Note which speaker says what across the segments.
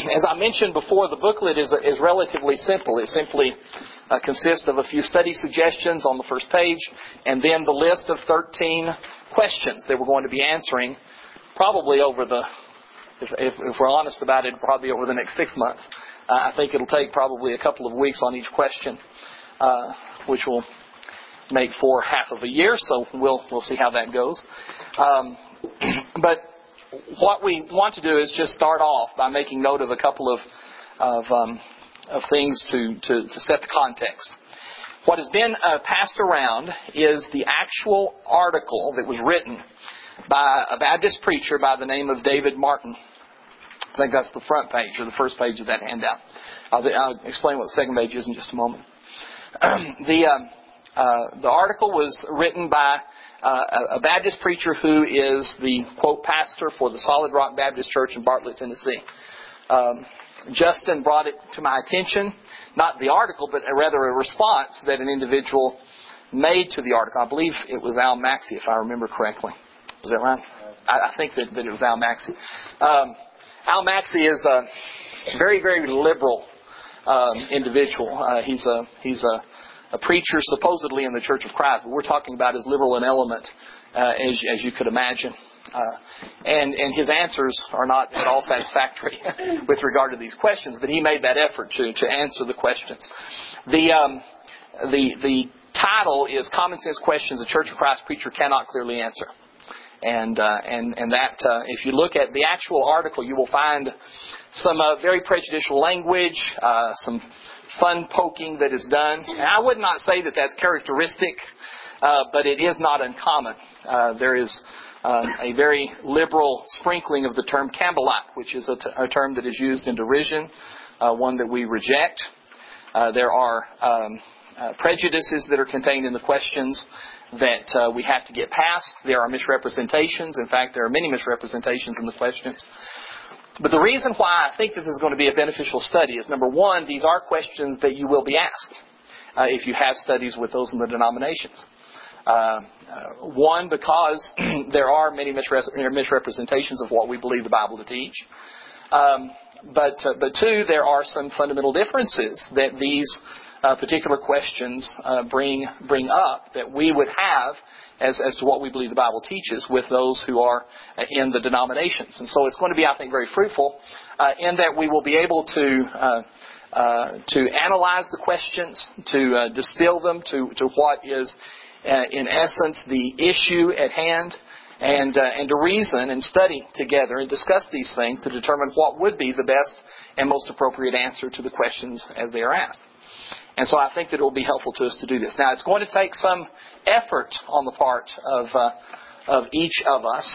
Speaker 1: as I mentioned before, the booklet is relatively simple. It simply consists of a few study suggestions on the first page, and then the list of 13 questions that we're going to be answering probably over if we're honest about it, probably over the next 6 months. I think it'll take probably a couple of weeks on each question, which will make for half of a year, so we'll see how that goes. But what we want to do is just start off by making note of a couple of things to set the context. What has been passed around is the actual article that was written by a Baptist preacher by the name of David Martin. I think that's the front page or the first page of that handout. I'll explain what the second page is in just a moment. The article was written by a Baptist preacher who is the, quote, pastor for the Solid Rock Baptist Church in Bartlett, Tennessee. Justin brought it to my attention, not the article, but rather a response that an individual made to the article. I believe it was Al Maxey, if I remember correctly. Was that right? I think that it was Al Maxey. Al Maxey is a very, very liberal individual. He's a preacher supposedly in the Church of Christ, but we're talking about as liberal an element as you could imagine. And his answers are not at all satisfactory with regard to these questions, but he made that effort to answer the questions. The title is Common Sense Questions a Church of Christ Preacher Cannot Clearly Answer. And that if you look at the actual article, you will find some very prejudicial language, some fun poking that is done. And I would not say that that's characteristic, but it is not uncommon. There is a very liberal sprinkling of the term Campbellite, which is a term that is used in derision, one that we reject. There are prejudices that are contained in the questions that we have to get past. There are misrepresentations. In fact, there are many misrepresentations in the questions. But the reason why I think this is going to be a beneficial study is, number one, these are questions that you will be asked if you have studies with those in the denominations. One, because there are many misrepresentations of what we believe the Bible to teach. But two, there are some fundamental differences that these particular questions bring up that we would have as to what we believe the Bible teaches with those who are in the denominations. And so it's going to be, I think, very fruitful in that we will be able to analyze the questions, to distill them to what is, in essence, the issue at hand, and to reason and study together and discuss these things to determine what would be the best and most appropriate answer to the questions as they are asked. And so I think that it will be helpful to us to do this. Now, it's going to take some effort on the part of each of us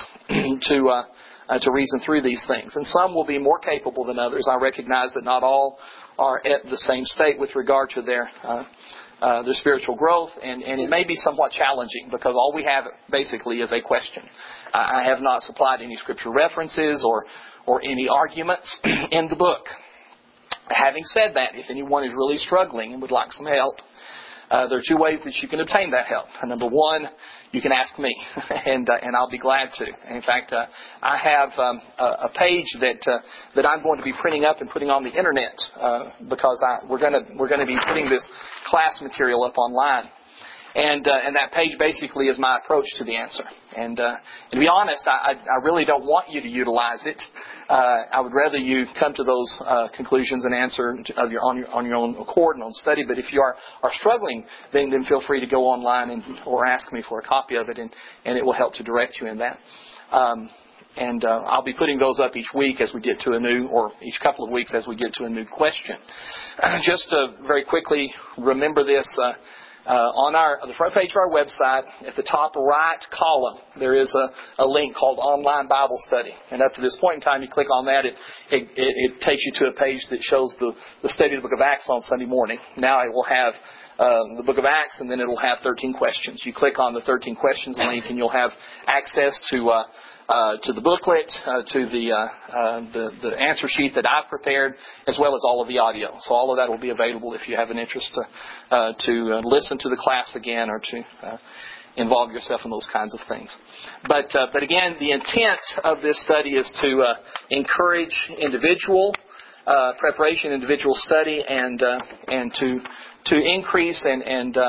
Speaker 1: to reason through these things. And some will be more capable than others. I recognize that not all are at the same state with regard to their spiritual growth, and it may be somewhat challenging because all we have basically is a question. I have not supplied any scripture references or any arguments in the book. Having said that, if anyone is really struggling and would like some help, there are two ways that you can obtain that help. Number one, you can ask me, and I'll be glad to. In fact, I have a page that I'm going to be printing up and putting on the internet because we're going to be putting this class material up online. And that page basically is my approach to the answer. And to be honest, I really don't want you to utilize it. I would rather you come to those conclusions and answer on your own accord and on study. But if you are struggling, then feel free to go online or ask me for a copy of it, and it will help to direct you in that. And I'll be putting those up each week as we get to each couple of weeks as we get to a new question. Just to very quickly remember this. On the front page of our website, at the top right column, there is a link called Online Bible Study. And up to this point in time, you click on that, it takes you to a page that shows the study of the book of Acts on Sunday morning. Now it will have the book of Acts, and then it will have 13 questions. You click on the 13 questions link, and you'll have access to the booklet, to the answer sheet that I've prepared, as well as all of the audio. So all of that will be available if you have an interest to listen to the class again or to involve yourself in those kinds of things. But again, the intent of this study is to encourage individual preparation, individual study, and to increase and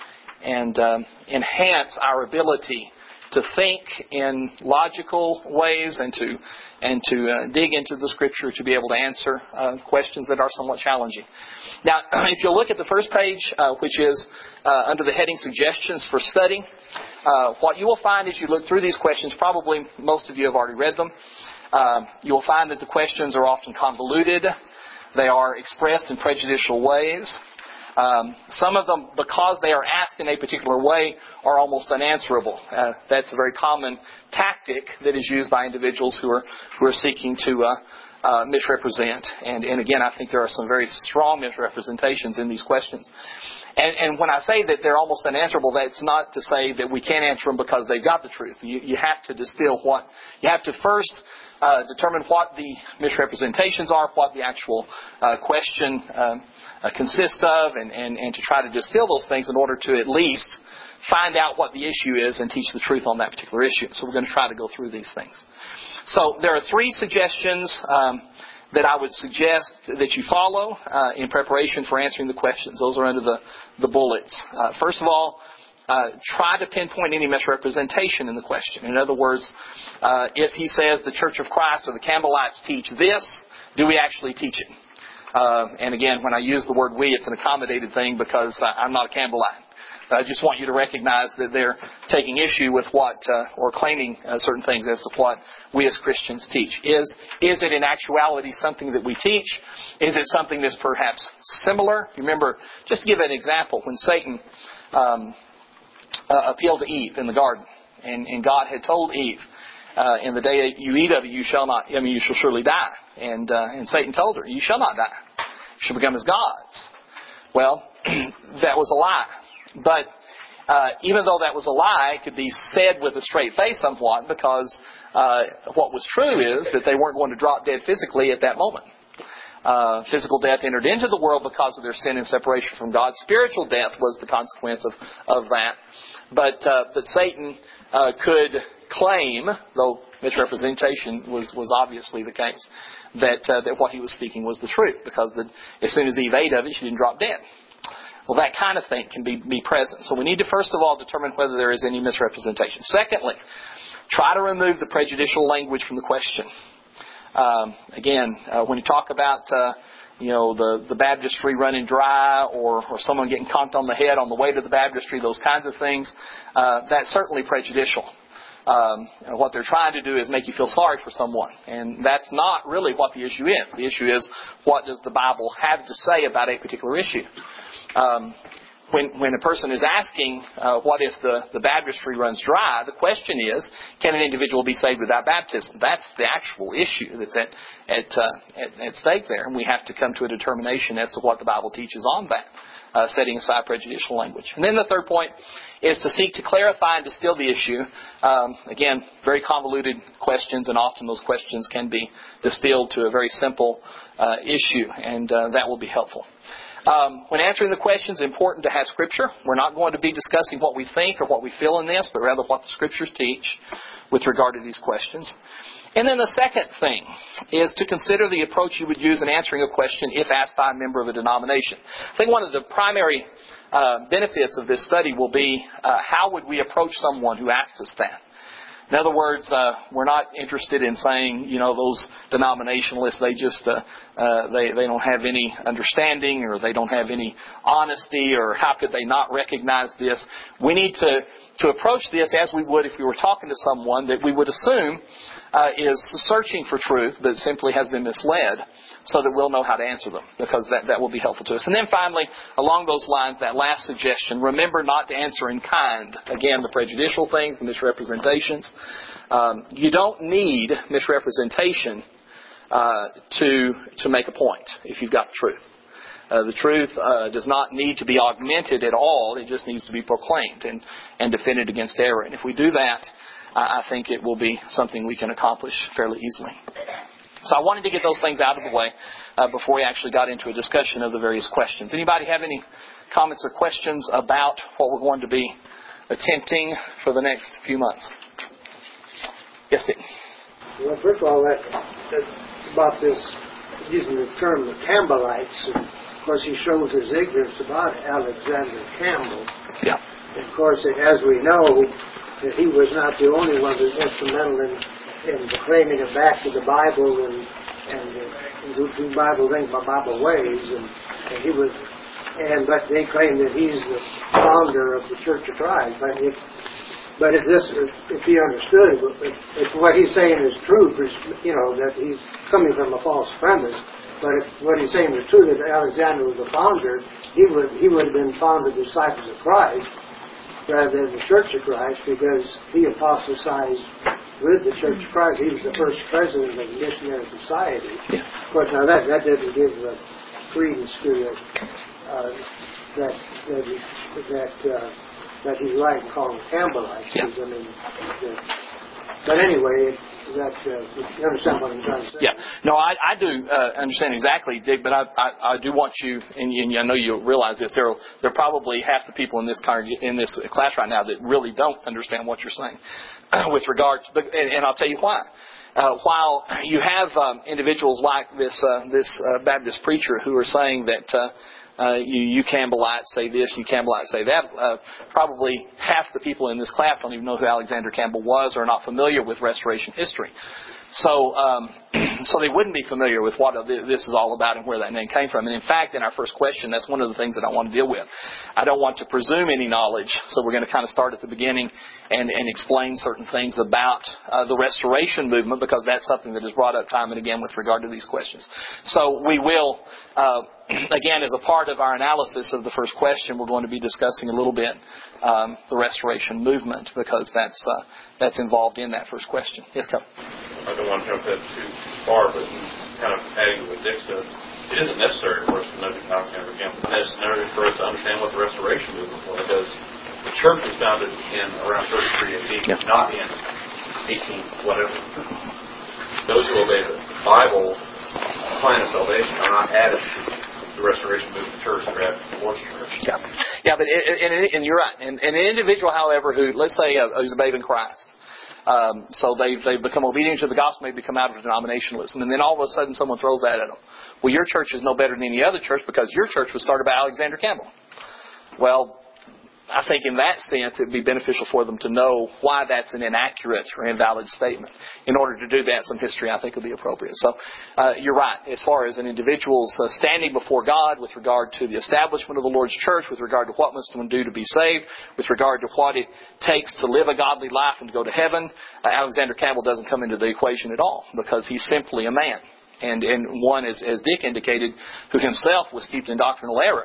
Speaker 1: enhance our ability to think in logical ways and to dig into the Scripture to be able to answer questions that are somewhat challenging. Now, if you look at the first page, which is under the heading Suggestions for Study, what you will find as you look through these questions, probably most of you have already read them, you will find that the questions are often convoluted. They are expressed in prejudicial ways. Some of them, because they are asked in a particular way, are almost unanswerable. That's a very common tactic that is used by individuals who are seeking to misrepresent. And again, I think there are some very strong misrepresentations in these questions. And when I say that they're almost unanswerable, that's not to say that we can't answer them because they've got the truth. You have to distill you have to first determine what the misrepresentations are, what the actual question consists of, and to try to distill those things in order to at least find out what the issue is and teach the truth on that particular issue. So we're going to try to go through these things. So there are 3 suggestions that I would suggest that you follow in preparation for answering the questions. Those are under the bullets. First of all, try to pinpoint any misrepresentation in the question. In other words, if he says the Church of Christ or the Campbellites teach this, do we actually teach it? And again, when I use the word we, it's an accommodated thing because I'm not a Campbellite. I just want you to recognize that they're taking issue with what, or claiming certain things as to what we as Christians teach. Is it in actuality something that we teach? Is it something that's perhaps similar? Remember, just to give an example, when Satan appealed to Eve in the garden, and God had told Eve, in the day that you eat of it, you shall surely die. And Satan told her, you shall not die. You shall become as gods. Well, that was a lie. But even though that was a lie, it could be said with a straight face somewhat, because what was true is that they weren't going to drop dead physically at that moment. Physical death entered into the world because of their sin and separation from God. Spiritual death was the consequence of that. But Satan could claim, though misrepresentation was obviously the case, that what he was speaking was the truth, because as soon as Eve ate of it, she didn't drop dead. Well, that kind of thing can be present. So we need to first of all determine whether there is any misrepresentation. Secondly, try to remove the prejudicial language from the question. Again, when you talk about the baptistry running dry, or someone getting conked on the head on the way to the baptistry, those kinds of things, that's certainly prejudicial. What they're trying to do is make you feel sorry for someone, and that's not really what the issue is. The issue is, what does the Bible have to say about a particular issue? When a person is asking, what if the baptistry runs dry, the question is, can an individual be saved without baptism? That's the actual issue that's at stake there, and we have to come to a determination as to what the Bible teaches on that, setting aside prejudicial language. And then the third point is to seek to clarify and distill the issue. Again, very convoluted questions, and often those questions can be distilled to a very simple issue, and that will be helpful. When answering the questions, it's important to have Scripture. We're not going to be discussing what we think or what we feel in this, but rather what the Scriptures teach with regard to these questions. And then the second thing is to consider the approach you would use in answering a question if asked by a member of a denomination. I think one of the primary benefits of this study will be how would we approach someone who asks us that. In other words, we're not interested in saying, those denominationalists, they just they don't have any understanding, or they don't have any honesty, or how could they not recognize this. We need to approach this as we would if we were talking to someone that we would assume is searching for truth, but simply has been misled, so that we'll know how to answer them, because that will be helpful to us. And then finally, along those lines, that last suggestion, remember not to answer in kind. Again, the prejudicial things, the misrepresentations. You don't need misrepresentation to make a point if you've got the truth. The truth does not need to be augmented at all. It just needs to be proclaimed and defended against error. And if we do that, I think it will be something we can accomplish fairly easily. So I wanted to get those things out of the way before we actually got into a discussion of the various questions. Anybody have any comments or questions about what we're going to be attempting for the next few months? Yes, Dick.
Speaker 2: Well, first of all, about this using the term the Campbellites. And of course, he shows his ignorance about Alexander Campbell.
Speaker 1: Yeah.
Speaker 2: And of course, as we know, that he was not the only one that was instrumental in claiming it back to the Bible and do Bible things by Bible ways. And he was, but they claim that he's the founder of the Church of Christ. But if he understood, if what he's saying is true, that he's coming from a false premise. But if what he's saying is true, that Alexander was the founder, he would have been founded the disciples of Christ rather than the Church of Christ, because he apostatized with the Church of Christ. He was the first president of the Missionary Society. Yeah. Of course, now that doesn't give credence to that he's right in calling Campbellites. Yeah. But anyway, you understand what I'm trying to say?
Speaker 1: Yeah. No, I do understand exactly, Dick, but I do want you, and I know you realize this, there are probably half the people in this class right now that really don't understand what you're saying with regard to, and I'll tell you why. While you have individuals like this Baptist preacher who are saying that you Campbellites say this, you Campbellites say that. Probably half the people in this class don't even know who Alexander Campbell was or are not familiar with Restoration history. So they wouldn't be familiar with what this is all about and where that name came from. And in fact, in our first question, that's one of the things that I want to deal with. I don't want to presume any knowledge, so we're going to kind of start at the beginning and explain certain things about the Restoration movement, because that's something that is brought up time and again with regard to these questions. So we will, again, as a part of our analysis of the first question, we're going to be discussing a little bit the Restoration movement, because that's involved in that first question. Yes, Kevin.
Speaker 3: I don't want to jump that too far, but kind of adding to what Dick said, it isn't necessary for us to know Alexander Campbell. It's necessary for us to understand what the Restoration movement was, because the church was founded in around 33 AD, not in 18 whatever. Those who obey the Bible plan of salvation are not added to the Restoration movement church, they're added to the Lord's church.
Speaker 1: Yeah, but and you're right. And an individual, however, who, let's say, who's a babe in Christ, so they've become obedient to the gospel, they become out of denominationalism, and then all of a sudden someone throws that at them. Well, your church is no better than any other church because your church was started by Alexander Campbell. Well, I think in that sense it would be beneficial for them to know why that's an inaccurate or invalid statement. In order to do that, some history I think would be appropriate. So you're right. As far as an individual's standing before God with regard to the establishment of the Lord's church, with regard to what must one do to be saved, with regard to what it takes to live a godly life and to go to heaven, Alexander Campbell doesn't come into the equation at all, because he's simply a man. And one, as Dick indicated, who himself was steeped in doctrinal error.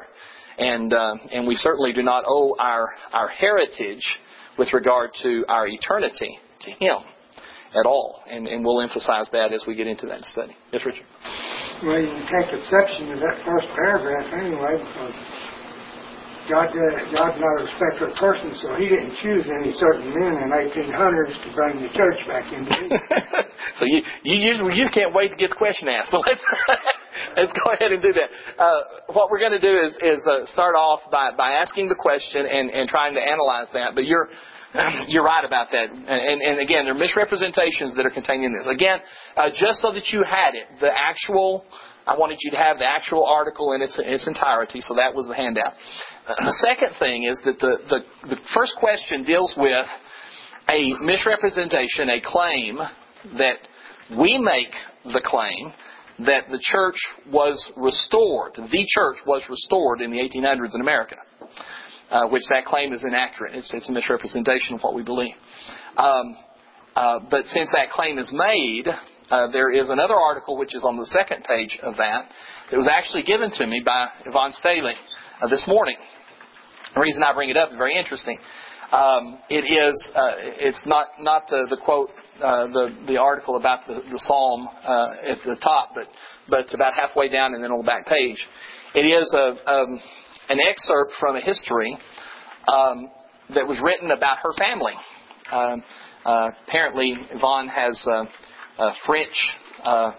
Speaker 1: And we certainly do not owe our heritage with regard to our eternity to him at all. And we'll emphasize that as we get into that study. Yes, Richard?
Speaker 2: Well, you can take exception to that first paragraph anyway, because God's not a respecter of persons, so he didn't choose any certain men in 1800s to bring the church back into it.
Speaker 1: So you can't wait to get the question asked. So let's go ahead and do that. What we're going to do is start off by asking the question and trying to analyze that. But you're right about that. And again, there are misrepresentations that are contained in this. Again, just so that you had it, I wanted you to have the actual article in its entirety, so that was the handout. The second thing is that the first question deals with a misrepresentation, a claim that we make the claim that the church was restored. The church was restored in the 1800s in America, which that claim is inaccurate. It's a misrepresentation of what we believe. But since that claim is made, there is another article which is on the second page of that was actually given to me by Yvonne Staley this morning. The reason I bring it up is very interesting. It's not the quote, the article about the psalm at the top, but about halfway down and then on the back page. It is an excerpt from a history that was written about her family. Apparently, Yvonne has French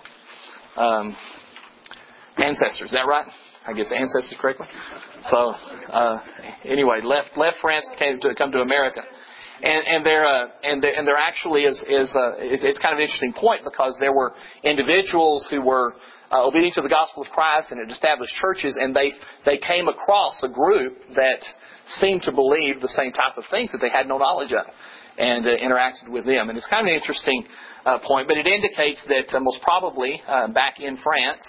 Speaker 1: ancestors. Is that right? I guess ancestors correctly. So anyway, left France to come to America, And there actually is it's kind of an interesting point, because there were individuals who were obedient to the gospel of Christ and had established churches, and they came across a group that seemed to believe the same type of things that they had no knowledge of, and interacted with them. And it's kind of an interesting point, but it indicates that most probably back in France,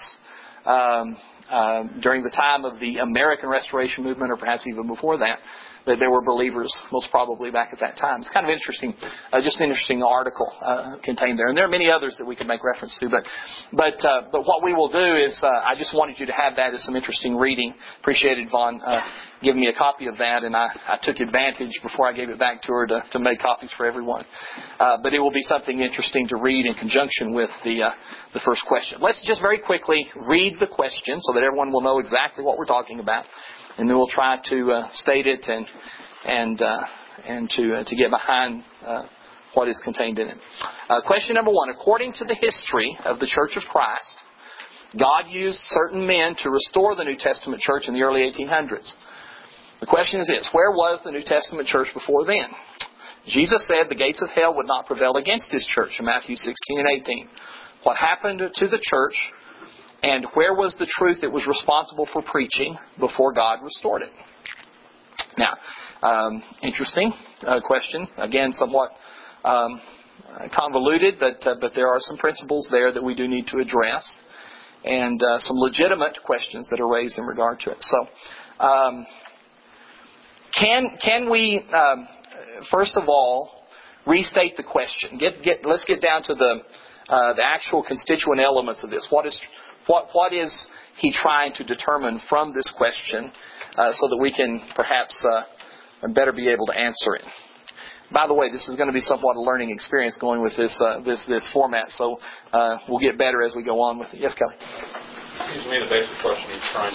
Speaker 1: during the time of the American Restoration Movement, or perhaps even before that there were believers most probably back at that time. It's kind of interesting, just an interesting article contained there. And there are many others that we could make reference to. But what we will do is, I just wanted you to have that as some interesting reading. Appreciated Vaughn giving me a copy of that, and I took advantage before I gave it back to her to make copies for everyone. But it will be something interesting to read in conjunction with the first question. Let's just very quickly read the question so that everyone will know exactly what we're talking about. And then we'll try to state it and to get behind what is contained in it. Question number 1. According to the history of the Church of Christ, God used certain men to restore the New Testament church in the early 1800s. The question is this: where was the New Testament church before then? Jesus said the gates of hell would not prevail against His church in Matthew 16 and 18. What happened to the church? And where was the truth that was responsible for preaching before God restored it? Now, interesting question. Again, somewhat convoluted, but there are some principles there that we do need to address, and some legitimate questions that are raised in regard to it. So, can we first of all restate the question? Let's get down to the actual constituent elements of this. What is he trying to determine from this question, so that we can perhaps better be able to answer it? By the way, this is going to be somewhat a learning experience going with this format, so we'll get better as we go on with it. Yes, Kelly?
Speaker 3: It seems to me the basic question he's trying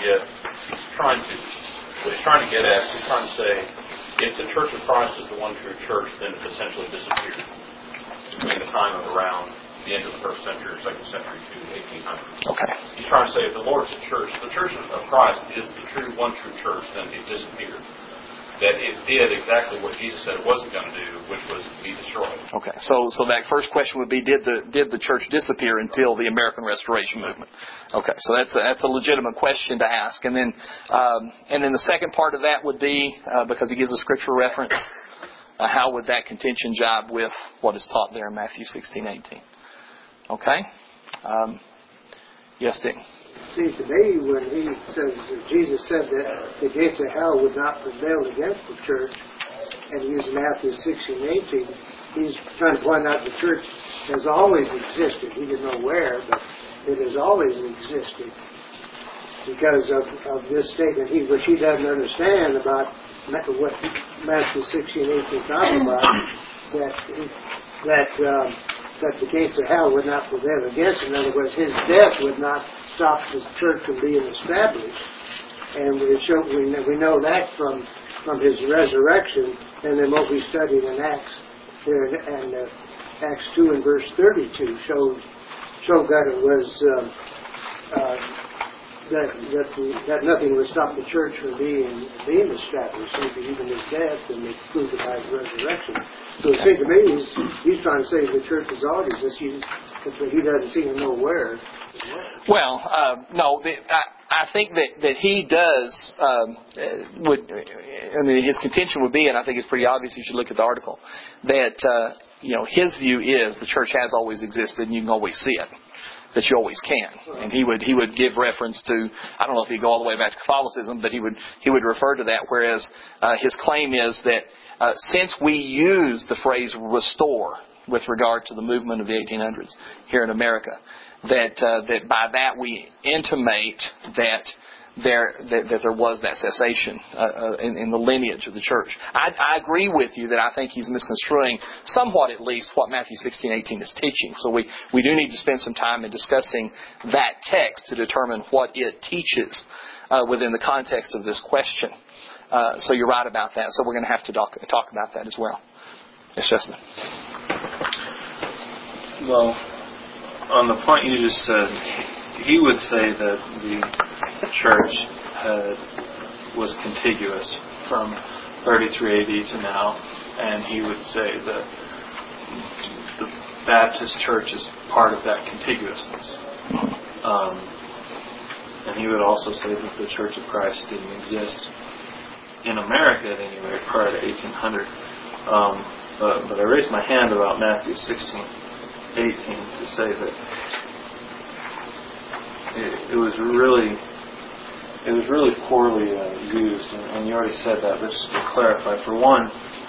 Speaker 3: to get at, he's trying to say, if the Church of Christ is the one true church, then it essentially disappeared between the time of around the end of the first century or second century to the 1800s.
Speaker 1: Okay.
Speaker 3: He's trying to say if the Lord's church, the Church of Christ is the one true church, then it disappeared. That it did exactly what Jesus said it wasn't going to do, which was be destroyed.
Speaker 1: Okay, so that first question would be: Did the church disappear until the American Restoration Movement? Okay, so that's a legitimate question to ask, and then the second part of that would be, because he gives a scripture reference, how would that contention jibe with what is taught there in Matthew 16:18? Okay, yes, Dick.
Speaker 2: Seems to me when he says that Jesus said that the gates of hell would not prevail against the church, and he used Matthew 16:18, he's trying to point out the church has always existed. He didn't know where, but it has always existed because of this statement, which he doesn't understand about what Matthew 16:18 talks about, that the gates of hell would not prevail against. In other words, his death would not stop the church from being established. And we know that from his resurrection, and then what we studied in Acts there, and Acts 2 and verse 32 showed that it was that nothing would stop the church from being established, even his death, and they proved it by his resurrection. So it seems to me he's trying to say the church is always existed, but he doesn't seem to know where.
Speaker 1: Well, no, I think that he does. His contention would be, and I think it's pretty obvious. You should look at the article that his view is the church has always existed, and you can always see it. That you always can, and he would give reference to, I don't know if he'd go all the way back to Catholicism, but he would refer to that. Whereas his claim is that since we use the phrase "restore" with regard to the movement of the 1800s here in America, that by that we intimate that there was that cessation in the lineage of the church. I agree with you that I think he's misconstruing somewhat, at least, what Matthew 16:18 is teaching. So we do need to spend some time in discussing that text to determine what it teaches within the context of this question. So you're right about that. So we're going to have to talk about that as well. Yes, Justin.
Speaker 4: Well, on the point you just said, he would say that the church was contiguous from 33 AD to now, and he would say that the Baptist Church is part of that contiguousness. And he would also say that the Church of Christ didn't exist in America at any rate prior to 1800. But I raised my hand about Matthew 16:18 to say that it was really poorly used, and you already said that. But just to clarify, for one,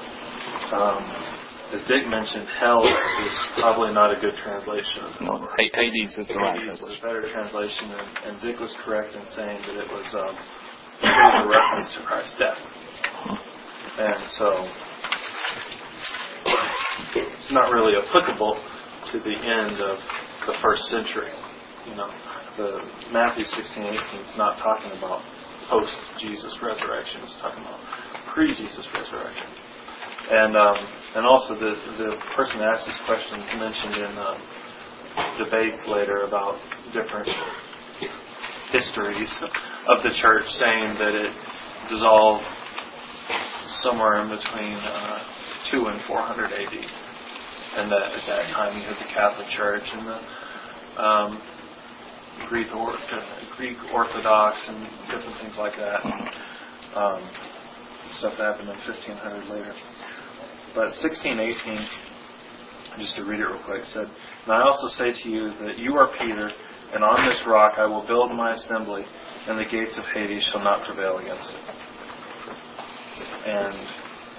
Speaker 4: as Dick mentioned, hell is probably not a good translation.
Speaker 1: No, Hades is the right
Speaker 4: Hades is
Speaker 1: translation.
Speaker 4: a better translation, and Dick was correct in saying that it was a reference to Christ's death. And so it's not really applicable to the end of the first century. The Matthew 16:18 is not talking about post-Jesus resurrection. It's talking about pre-Jesus resurrection. And also the person that asked this question mentioned in debates later about different histories of the church, saying that it dissolved somewhere in between 2 and 400 AD, and that at that time you had the Catholic Church and the Greek Orthodox and different things like that. Stuff that happened in 1500 later. But 16:18, just to read it real quick, said, "And I also say to you that you are Peter, and on this rock I will build my assembly, and the gates of Hades shall not prevail against it." And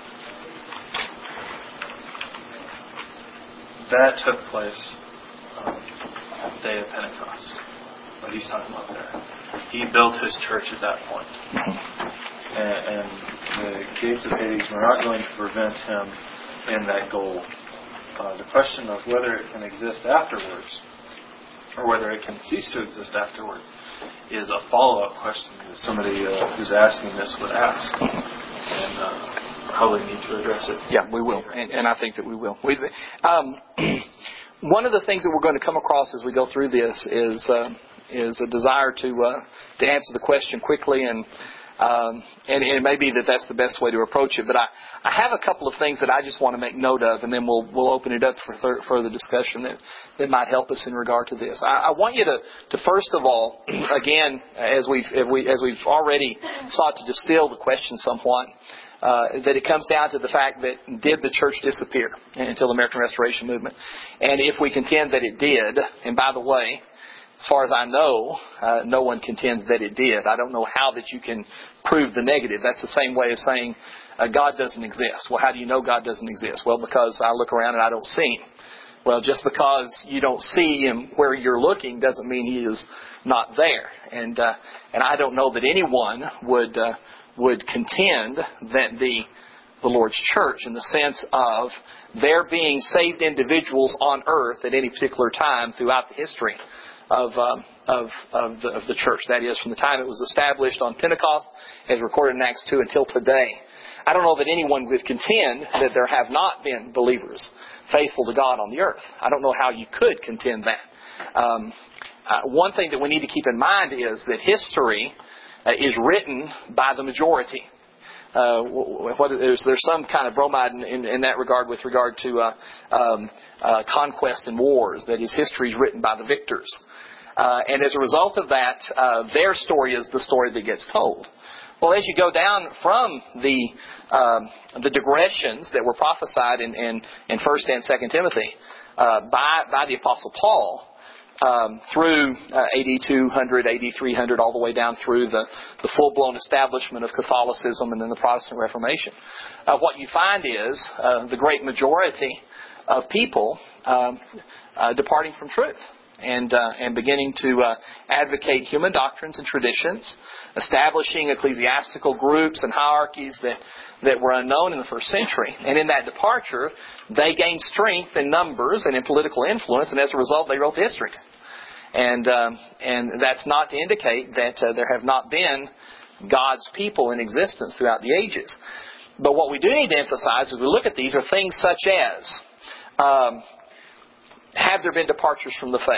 Speaker 4: that took place on the day of Pentecost. What he's talking about there. He built his church at that point. And the gates of Hades were not going to prevent him in that goal. The question of whether it can exist afterwards, or whether it can cease to exist afterwards, is a follow-up question that somebody who's asking this would ask. And probably need to address it.
Speaker 1: Yeah, we will. And I think that we will. One of the things that we're going to come across as we go through this is a desire to answer the question quickly, and it may be that that's the best way to approach it. But I have a couple of things that I just want to make note of, and then we'll open it up for further discussion that might help us in regard to this. I want you to first of all, again, as we've already sought to distill the question somewhat, that it comes down to the fact that did the church disappear until the American Restoration Movement? And if we contend that it did, and by the way, as far as I know, no one contends that it did. I don't know how that you can prove the negative. That's the same way as saying God doesn't exist. Well, how do you know God doesn't exist? Well, because I look around and I don't see Him. Well, just because you don't see Him where you're looking doesn't mean He is not there. And I don't know that anyone would contend that the Lord's church, in the sense of there being saved individuals on earth at any particular time throughout the history of the church. That is, from the time it was established on Pentecost, as recorded in Acts 2, until today. I don't know that anyone would contend that there have not been believers faithful to God on the earth. I don't know how you could contend that. One thing that we need to keep in mind is that history is written by the majority. There's some kind of bromide in that regard with regard to conquest and wars. That is, history is written by the victors. And as a result of that, their story is the story that gets told. Well, as you go down from the digressions that were prophesied in 1st and 2nd Timothy by the Apostle Paul, through AD 200, AD 300, all the way down through the full-blown establishment of Catholicism and then the Protestant Reformation, what you find is the great majority of people departing from truth and beginning to advocate human doctrines and traditions, establishing ecclesiastical groups and hierarchies that were unknown in the first century. And in that departure, they gained strength in numbers and in political influence, and as a result, they wrote the histories. And that's not to indicate that there have not been God's people in existence throughout the ages. But what we do need to emphasize as we look at these are things such as, have there been departures from the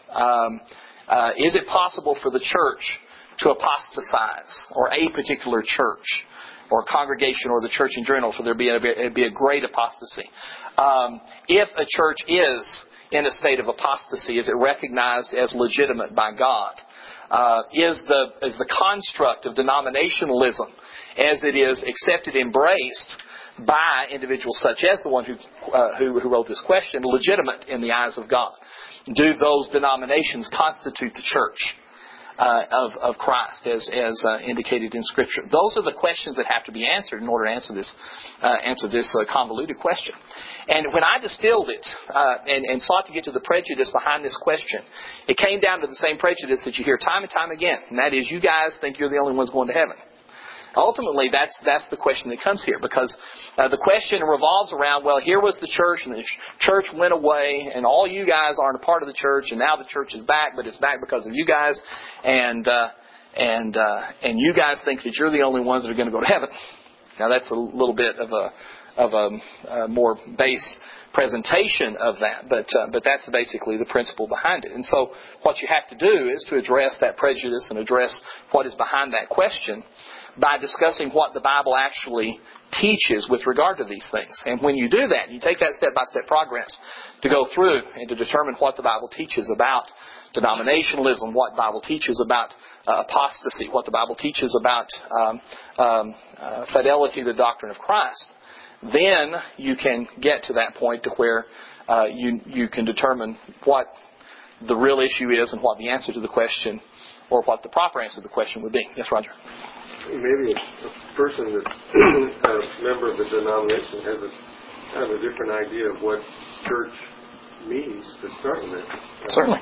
Speaker 1: faith? Is it possible for the church to apostatize, or a particular church? or congregation or the church in general, so there'd be a great apostasy. If a church is in a state of apostasy, is it recognized as legitimate by God? Is the construct of denominationalism, as it is accepted, embraced by individuals such as the one who wrote this question, legitimate in the eyes of God? Do those denominations constitute the church of Christ, as indicated in Scripture? Those are the questions that have to be answered in order to answer this convoluted question. And when I distilled it and sought to get to the prejudice behind this question, it came down to the same prejudice that you hear time and time again, and that is, you guys think you're the only ones going to heaven. Ultimately, that's the question that comes here, because the question revolves around, well, here was the church, and the church went away, and all you guys aren't a part of the church, and now the church is back, but it's back because of you guys, and you guys think that you're the only ones that are going to go to heaven. Now, that's a little bit of a more base presentation of that, but that's basically the principle behind it. And so, what you have to do is to address that prejudice and address what is behind that question by discussing what the Bible actually teaches with regard to these things. And when you do that, you take that step-by-step progress to go through and to determine what the Bible teaches about denominationalism, what the Bible teaches about apostasy, what the Bible teaches about fidelity to the doctrine of Christ, then you can get to that point to where you can determine what the real issue is and what the answer to the question, or what the proper answer to the question would be. Yes, Roger?
Speaker 5: Maybe a person that's a member of the denomination has a kind of a different idea of what church means to start with.
Speaker 1: Certainly.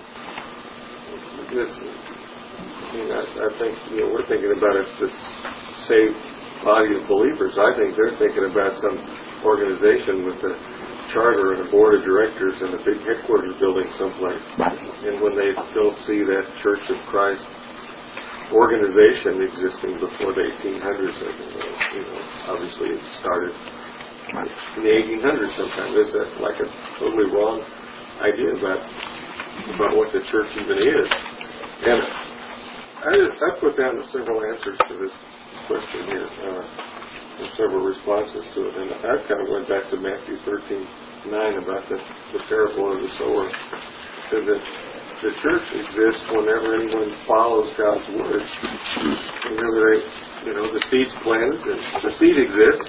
Speaker 5: I think we're thinking about it's this saved body of believers. I think they're thinking about some organization with a charter and a board of directors and a big headquarters building someplace.
Speaker 1: Right.
Speaker 5: And when they don't see that Church of Christ organization existing before the 1800s, obviously it started in the 1800s sometime. Is that like a totally wrong idea about what the church even is? And I put down several answers to this question here, and several responses to it. And I kind of went back to Matthew 13:9 about the parable of the sower. It says that the church exists whenever anyone follows God's word. Whenever the seed's planted, the seed exists.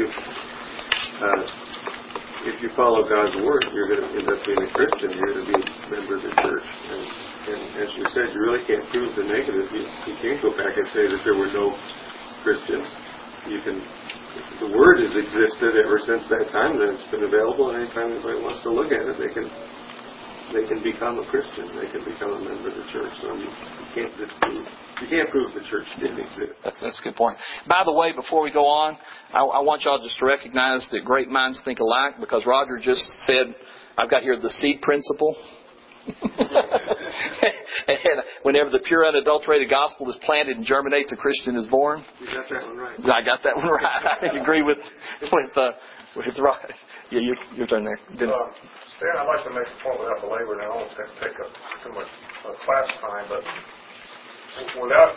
Speaker 5: If you follow God's word, you're going to end up being a Christian. You're going to be a member of the church. And as you said, you really can't prove the negative. You can't go back and say that there were no Christians. The word has existed ever since that time, and it's been available. And anytime anybody wants to look at it, they can become a Christian. They can become a member of the church. So you can't prove the church didn't exist.
Speaker 1: That's a good point. By the way, before we go on, I want y'all just to recognize that great minds think alike, because Roger just said, I've got here the seed principle. And whenever the pure, unadulterated gospel is planted and germinates, a Christian is born.
Speaker 5: You got that one right.
Speaker 1: I got that one right. I agree with Roger. Yeah, your turn there, Dennis.
Speaker 6: Stan, I'd like to make a point without belaboring. I don't want to take up too much class time, but without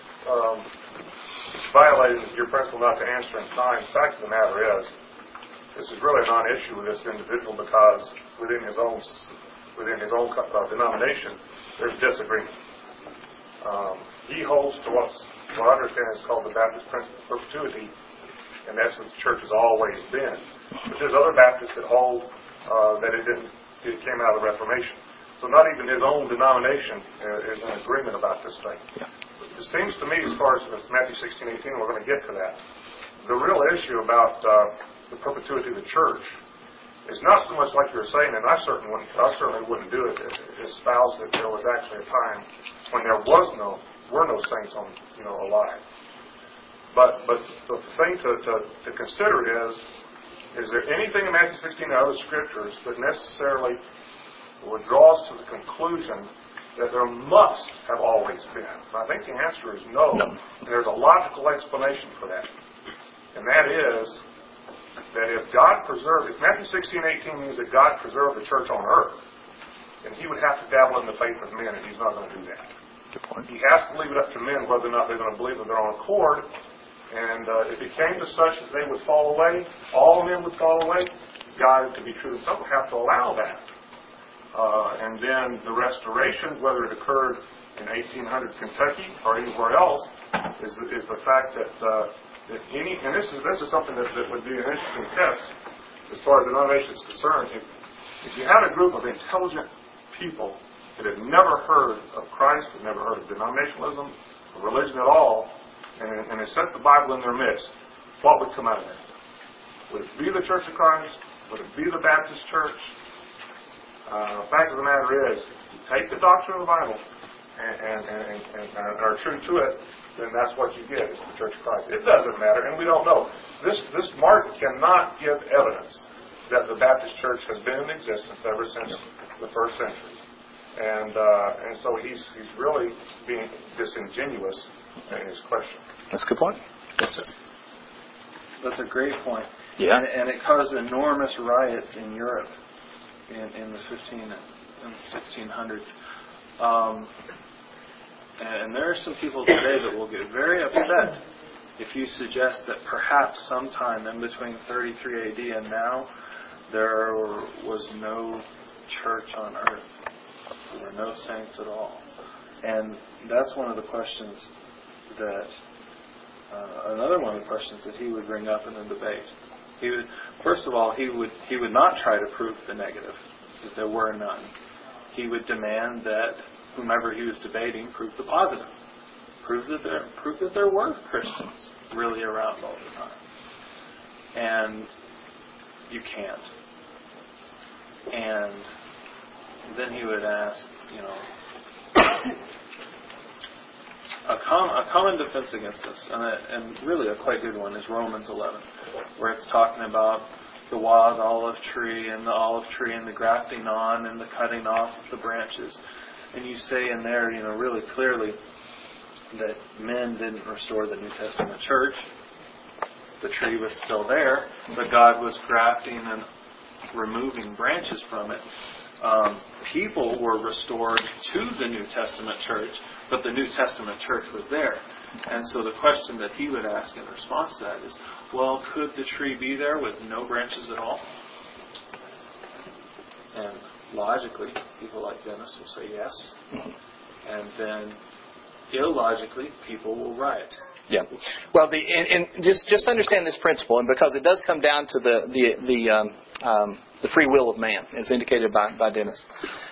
Speaker 6: violating your principle not to answer in time, the fact of the matter is, this is really a non-issue with this individual, because within his own denomination, there's disagreement. He holds to what I understand is called the Baptist principle of perpetuity, and that's what the church has always been. But there's other Baptists that hold that it came out of the Reformation. So not even his own denomination is in agreement about this thing. It seems to me, as far as Matthew 16:18, we're going to get to that. The real issue about the perpetuity of the church is not so much like you were saying, and I certainly wouldn't do it, espouse that there was actually a time when there were no saints alive. But the thing to consider is there anything in Matthew 16 and other scriptures that necessarily would draw us to the conclusion that there must have always been? And I think the answer is no. And there's a logical explanation for that. And that is that if Matthew 16:18 means that God preserved the church on earth, then he would have to dabble in the faith of men, and he's not going to do that.
Speaker 1: Good point.
Speaker 6: He has to leave it up to men whether or not they're going to believe of their own accord, And if it came to such that they would fall away, all men would fall away, God, to be true to himself, would have to allow that. And then the restoration, whether it occurred in 1800 Kentucky or anywhere else, is the fact that any, and this is something that would be an interesting test as far as the denomination is concerned. If you had a group of intelligent people that had never heard of Christ, had never heard of denominationalism, or religion at all, and they set the Bible in their midst, what would come out of that? Would it be the Church of Christ? Would it be the Baptist Church? The fact of the matter is, you take the doctrine of the Bible and are true to it, then that's what you get, is the Church of Christ. It doesn't matter, and we don't know. This Mark cannot give evidence that the Baptist Church has been in existence ever since the first century. And so he's really being disingenuous in his question.
Speaker 1: That's a good point. Yes, sir.
Speaker 4: That's a great point.
Speaker 1: Yeah.
Speaker 4: And it caused enormous riots in Europe in the 1600s. And there are some people today that will get very upset if you suggest that perhaps sometime in between 33 AD and now, there was no church on earth. There were no saints at all. And that's one of the questions that, another one of the questions that he would bring up in the debate. First of all, he would not try to prove the negative, that there were none. He would demand that whomever he was debating prove the positive. Prove that there were Christians really around all the time. And you can't. And then he would ask, a common defense against this, and really a quite good one, is Romans 11, where it's talking about the wild olive tree and the grafting on and the cutting off of the branches. And you say in there, really clearly that men didn't restore the New Testament church. The tree was still there, but God was grafting and removing branches from it. People were restored to the New Testament church, but the New Testament church was there. And so the question that he would ask in response to that is, well, could the tree be there with no branches at all? And logically, people like Dennis will say yes. Mm-hmm. And then illogically, people will riot.
Speaker 1: Yeah. Well, and just understand this principle, and because it does come down to the free will of man, as indicated by Dennis.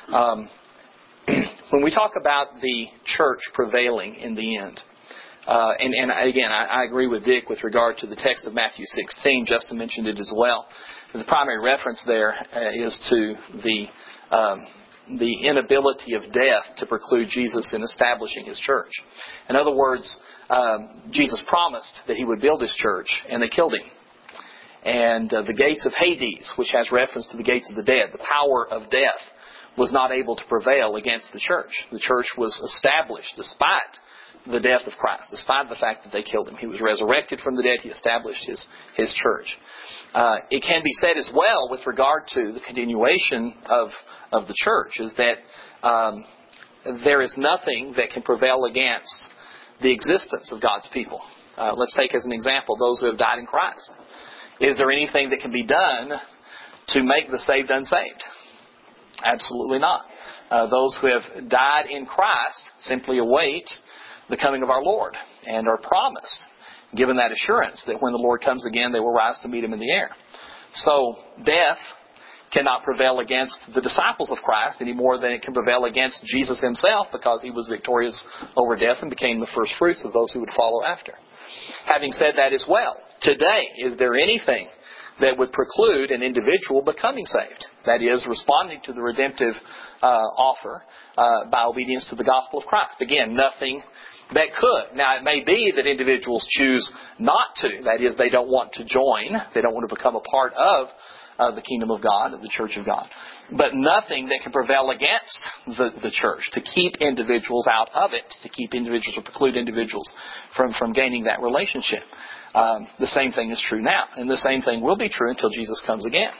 Speaker 1: When we talk about the church prevailing in the end, and again, I agree with Dick with regard to the text of Matthew 16. Justin mentioned it as well. The primary reference there is to the inability of death to preclude Jesus in establishing His church. In other words, Jesus promised that He would build His church, and they killed Him. And the gates of Hades, which has reference to the gates of the dead, the power of death, was not able to prevail against the church. The church was established despite the death of Christ, despite the fact that they killed Him. He was resurrected from the dead. He established His church. It can be said as well with regard to the continuation of the church, is that there is nothing that can prevail against the existence of God's people. Let's take as an example those who have died in Christ. Is there anything that can be done to make the saved unsaved? Absolutely not. Those who have died in Christ simply await the coming of our Lord and are promised, given that assurance that when the Lord comes again, they will rise to meet Him in the air. So death cannot prevail against the disciples of Christ any more than it can prevail against Jesus Himself, because He was victorious over death and became the first fruits of those who would follow after. Having said that as well, today, is there anything that would preclude an individual becoming saved? That is, responding to the redemptive offer by obedience to the gospel of Christ. Again, nothing that could. Now, it may be that individuals choose not to. That is, they don't want to join. They don't want to become a part of the kingdom of God, of the church of God. But nothing that can prevail against the church to keep individuals out of it, to keep individuals or preclude individuals from gaining that relationship. The same thing is true now. And the same thing will be true until Jesus comes again.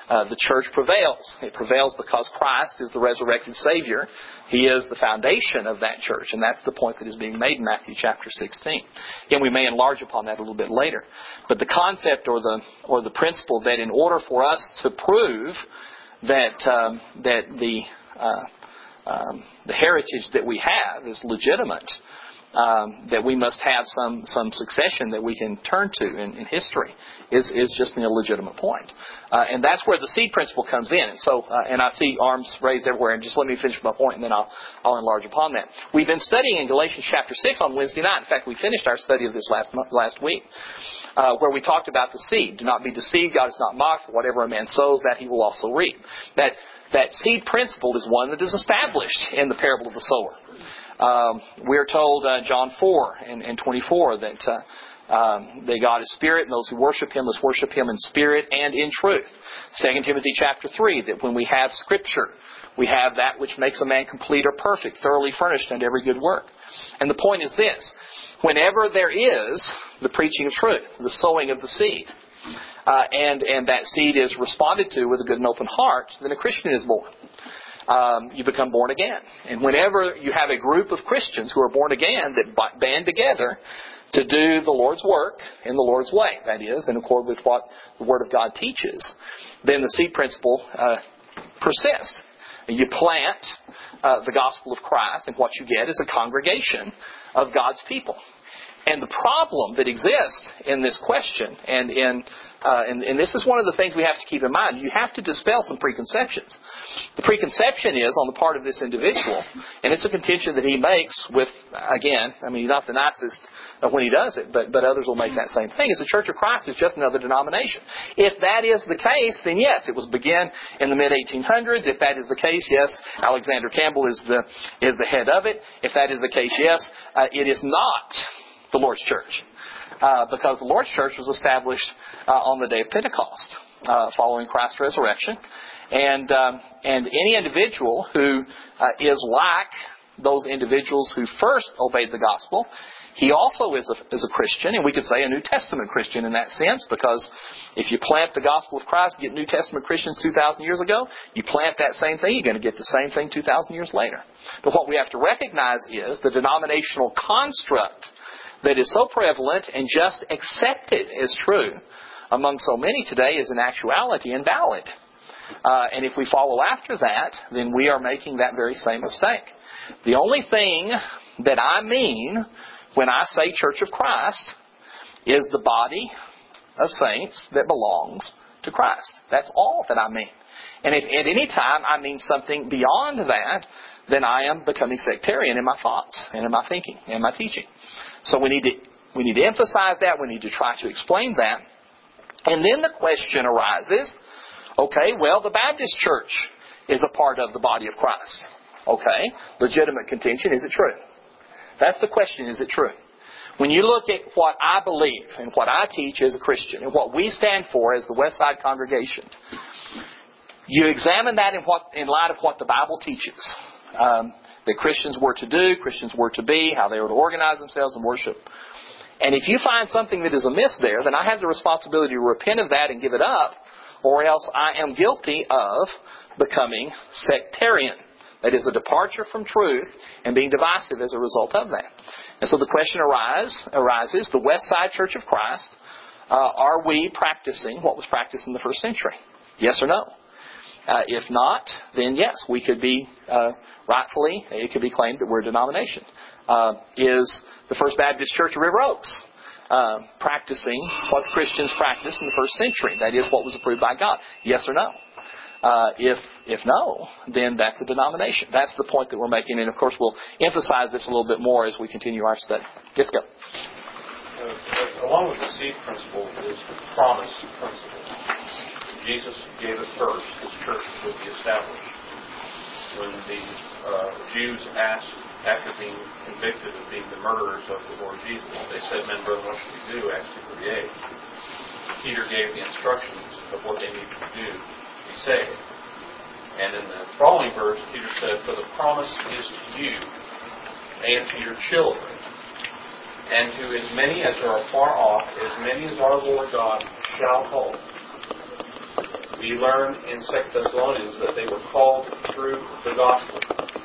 Speaker 1: the church prevails. It prevails because Christ is the resurrected Savior. He is the foundation of that church, and that's the point that is being made in Matthew chapter 16. Again, we may enlarge upon that a little bit later. But the concept or the principle that in order for us to prove that the heritage that we have is legitimate, that we must have some succession that we can turn to in history is just an illegitimate point. And that's where the seed principle comes in. And so, and I see arms raised everywhere, and just let me finish my point and then I'll enlarge upon that. We've been studying in Galatians chapter 6 on Wednesday night. In fact, we finished our study of this last week, where we talked about the seed. Do not be deceived. God is not mocked. For whatever a man sows, that he will also reap. That seed principle is one that is established in the parable of the sower. We're told, John 4 and 24, that God is spirit, and those who worship Him must worship Him in spirit and in truth. 2 Timothy chapter 3, that when we have Scripture, we have that which makes a man complete or perfect, thoroughly furnished unto every good work. And the point is this: whenever there is the preaching of truth, the sowing of the seed, and that seed is responded to with a good and open heart, then a Christian is born. You become born again. And whenever you have a group of Christians who are born again that band together to do the Lord's work in the Lord's way, that is, in accord with what the Word of God teaches, then the seed principle persists. And you plant the gospel of Christ, and what you get is a congregation of God's people. And the problem that exists in this question, and this is one of the things we have to keep in mind, you have to dispel some preconceptions. The preconception is on the part of this individual, and it's a contention that he makes with, again, I mean, he's not the nicest when he does it, but others will make that same thing, is the Church of Christ is just another denomination. If that is the case, then yes, it was begun in the mid-1800s. If that is the case, yes, Alexander Campbell is the head of it. If that is the case, yes, it is not the Lord's Church, because the Lord's Church was established on the day of Pentecost, following Christ's resurrection, and any individual who is like those individuals who first obeyed the gospel, he also is a Christian, and we could say a New Testament Christian in that sense, because if you plant the gospel of Christ, get New Testament Christians 2,000 years ago, you plant that same thing, you're going to get the same thing 2,000 years later. But what we have to recognize is the denominational construct that is so prevalent and just accepted as true among so many today is in actuality invalid. And if we follow after that, then we are making that very same mistake. The only thing that I mean when I say Church of Christ is the body of saints that belongs to Christ. That's all that I mean. And if at any time I mean something beyond that, then I am becoming sectarian in my thoughts and in my thinking and my teaching. So we need to emphasize that. We need to try to explain that. And then the question arises, okay, well, the Baptist Church is a part of the body of Christ. Okay, legitimate contention, is it true? That's the question, is it true? When you look at what I believe and what I teach as a Christian and what we stand for as the Westside congregation, you examine that in light of what the Bible teaches. That Christians were to do, Christians were to be, how they were to organize themselves and worship. And if you find something that is amiss there, then I have the responsibility to repent of that and give it up, or else I am guilty of becoming sectarian. That is a departure from truth and being divisive as a result of that. And so the question arises, the Westside Church of Christ, are we practicing what was practiced in the first century? Yes or no? If not, then yes, we could be rightfully, it could be claimed that we're a denomination. Is the First Baptist Church of River Oaks practicing what the Christians practiced in the first century? That is what was approved by God. Yes or no? If no, then that's a denomination. That's the point that we're making, and of course we'll emphasize this a little bit more as we continue our study. Yes, go.
Speaker 3: Along with the seed principle is the promise principle. Jesus gave it first. His church would be established. When the Jews asked, after being convicted of being the murderers of the Lord Jesus, they said, "Men, brethren, what should we do?" Acts 2:38. Peter gave the instructions of what they needed to do to be saved. And in the following verse, Peter said, "For the promise is to you and to your children, and to as many as are far off, as many as our Lord God shall call." We learn in 2 Thessalonians that they were called through the gospel.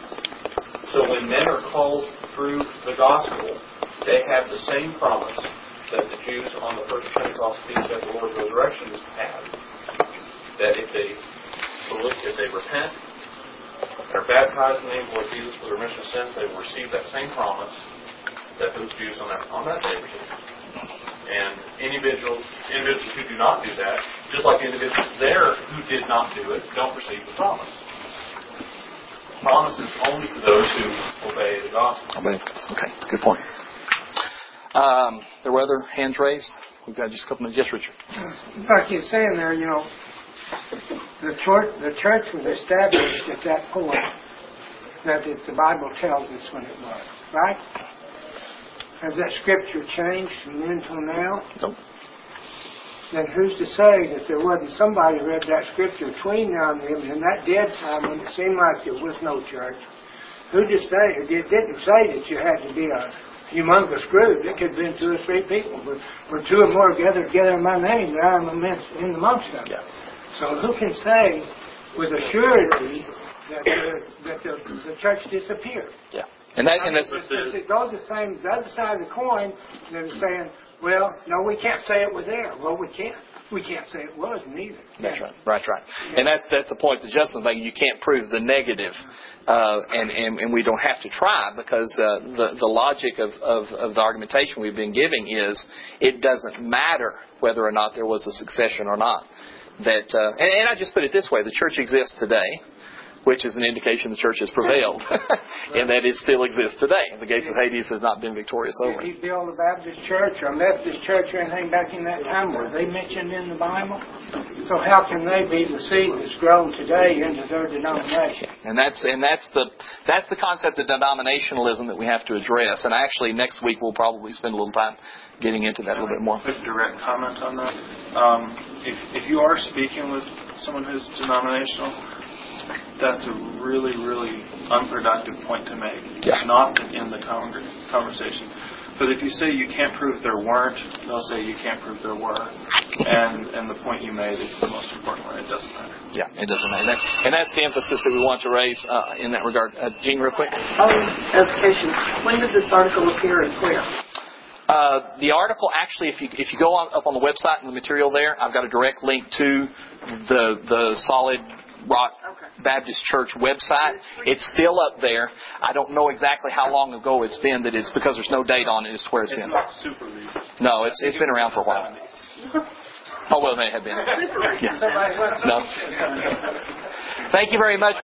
Speaker 3: So when men are called through the gospel, they have the same promise that the Jews on the first Pentecost feast at the Lord's resurrection had. That if they repent, are baptized in the name of the Lord Jesus for the remission of sins, they will receive that same promise that those Jews on that day received. And individuals who do not do that, just like individuals there who did not do it, don't receive the promise. The promise is only to those who obey the gospel.
Speaker 1: Okay, good point. There were other hands raised. We've got just a couple minutes. Yes, Richard.
Speaker 2: Like you're saying there, the church was established at that point that the Bible tells us when it was, right? Has that scripture changed from then till now?
Speaker 1: Nope.
Speaker 2: Then who's to say that there wasn't somebody who read that scripture between now and then, in that dead time when it seemed like there was no church? Who didn't say that you had to be a humongous group? It could have been 2 or 3 people. Where 2 or more gathered together in my name, there I am in amongst them.
Speaker 1: Yeah.
Speaker 2: So who can say with a surety that the church disappeared?
Speaker 1: Yeah. And that's
Speaker 2: it goes the other side of the coin. They're saying, well, no, we can't say it was there. Well, we can't. We can't say it wasn't either.
Speaker 1: That's right. Right. Yeah. And that's the point that Justin's making. You can't prove the negative, and we don't have to try, because the logic of the argumentation we've been giving is it doesn't matter whether or not there was a succession or not. That and I just put it this way: the church exists today, which is an indication the church has prevailed, and that it still exists today. The gates of Hades has not been victorious over it.
Speaker 2: Did he build a Baptist church or Methodist church or anything back in that time? Were they mentioned in the Bible? So how can they be the seed that's grown today into their denomination?
Speaker 1: And that's the concept of denominationalism that we have to address. And actually, next week we'll probably spend a little time getting into that a little bit more.
Speaker 4: Quick direct comment on that. If you are speaking with someone who's denominational, that's a really, really unproductive point to make.
Speaker 1: Yeah.
Speaker 4: Not in the conversation. But if you say you can't prove there weren't, they'll say you can't prove there were. And the point you made is the most important one. It doesn't matter.
Speaker 1: Yeah, it doesn't matter. And that's the emphasis that we want to raise in that regard. Jean, real quick.
Speaker 7: Education. When did this article appear and where?
Speaker 1: The article, actually, if you go up on the website and the material there, I've got a direct link to the Solid Rock Baptist Church website. It's still up there. I don't know exactly how long ago it's been. That it's because there's no date on it as to where it's been.
Speaker 4: It's not super recent.
Speaker 1: No, it's been around for a while. Oh, well, it may have been. Yeah. No. Thank you very much.